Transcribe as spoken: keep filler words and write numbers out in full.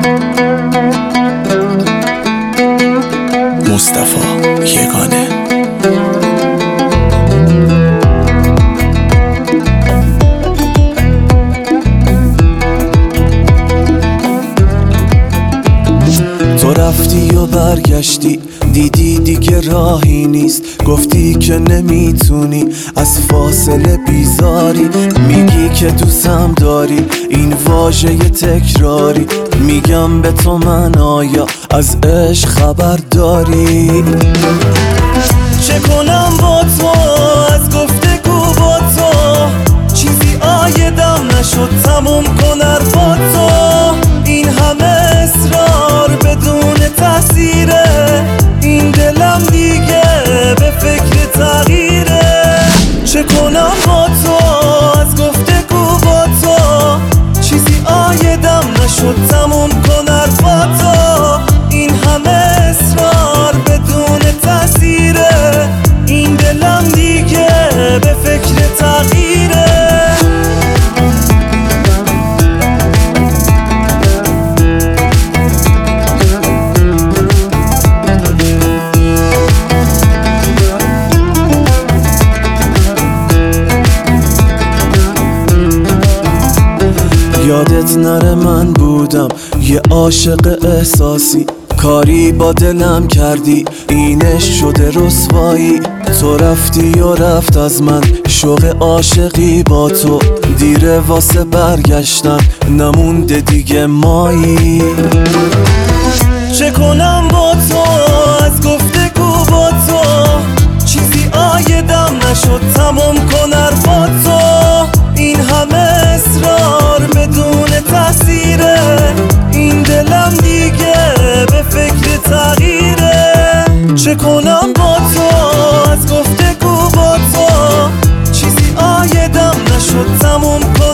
مصطفی یگانه. تو رفتی و برگشتی، دیدی دیگه راهی نیست، گفتی که نمیتونی از فاصله بیزاری، میگی که دوستم داری، این واژه تکراری، میگم به تو من آیا از عشق خبر داری؟ چه کنم با تو از گفتگو با تو، چیزی آیدم نشد تموم کن حرفا تو، این همه اصرار بدون تاثیره، این دلم دیگه به فکر تغییره. چه کنم با تو از گفتگو با تو، چیزی آیدم نشد تموم کن حرفا تو، این همه اصرار بدون تاثیره، این دلم دیگه به فکر تغییره. یادت نره من بودم یه عاشق احساسی، کاری با دلم کردی اینش شده رسوایی، تو رفتی و رفت از من شوق عاشقی با تو، دیره واسه برگشتن نمونده دیگه مایی. چه کنم با تو از گفتگو با تو، چیزی آیدم نشد تمام کن حرفا تو، این همه اصرار بدون تاثیره، این دلم دیگه به فکر تغییره. چه کنم با تو از گفتگو با تو، چیزی آیدم نشد تموم کن